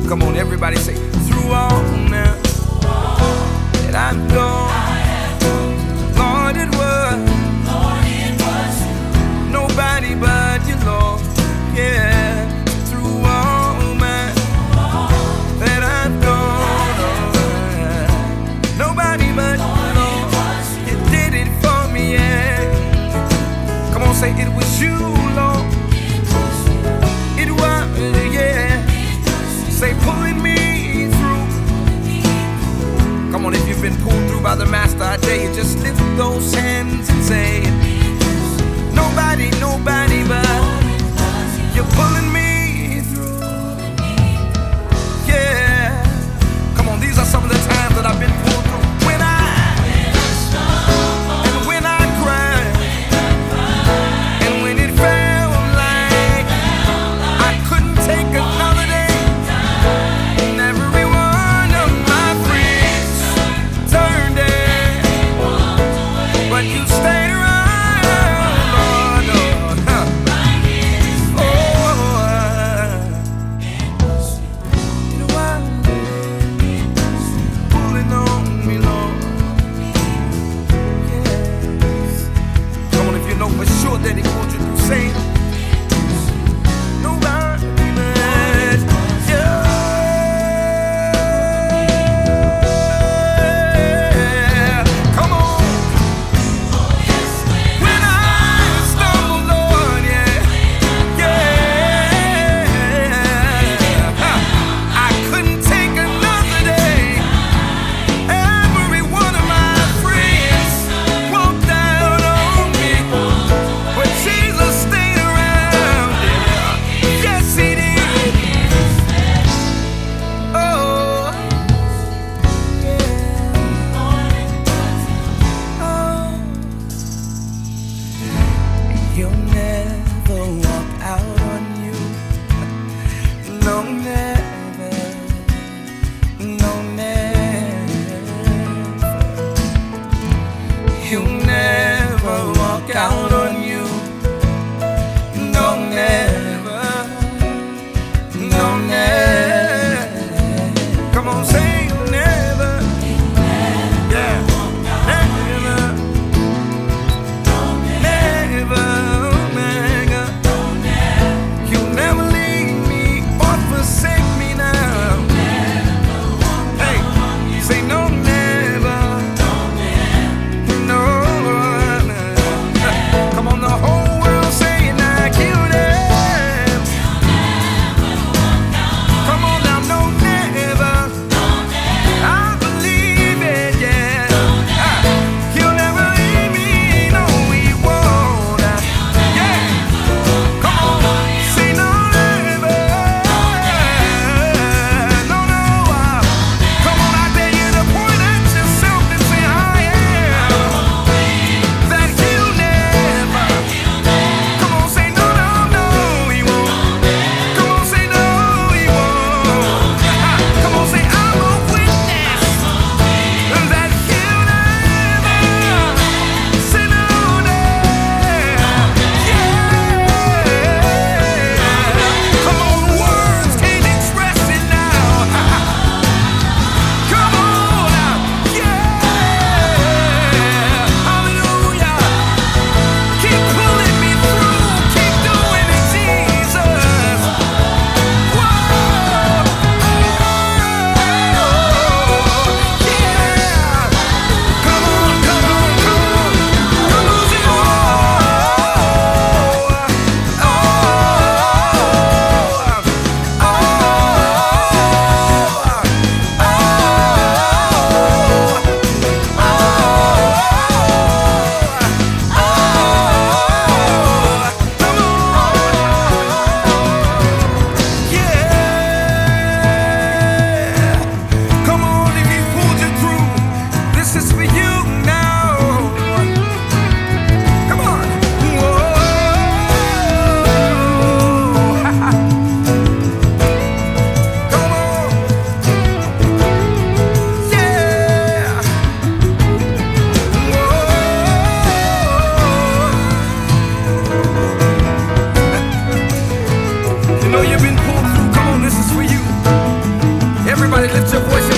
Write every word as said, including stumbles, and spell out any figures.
Come on, everybody say, through all now that I've gone, Lord, it was, Lord, it was nobody but you, Lord. Yeah, through all man that I've gone, oh, nobody but you, Lord. You did it for me, yeah. Come on, say it was you, Lord. It was, yeah. Say pulling me through. Come on, if you've been pulled through by the Master, I dare you just lift those hands and say, nobody, nobody but you're pulling me through. Yeah. Come on, these are some of the times that I've been pulled through. When I and when I cried, and when it felt like I couldn't take another day. But you stayed around, Lord, Lord, huh? Oh, you know why? Pulling on me, Lord. Yes. Come on, if you know for sure that He pulled you through, say nobody but you. You'll never walk out on you. No, never. No, never. You'll never walk out on you. No, never. No, never. Come on, say you'll never. Yeah. Never. Never. know you've been pulled through. Come on, this is for you. Everybody lift your voice and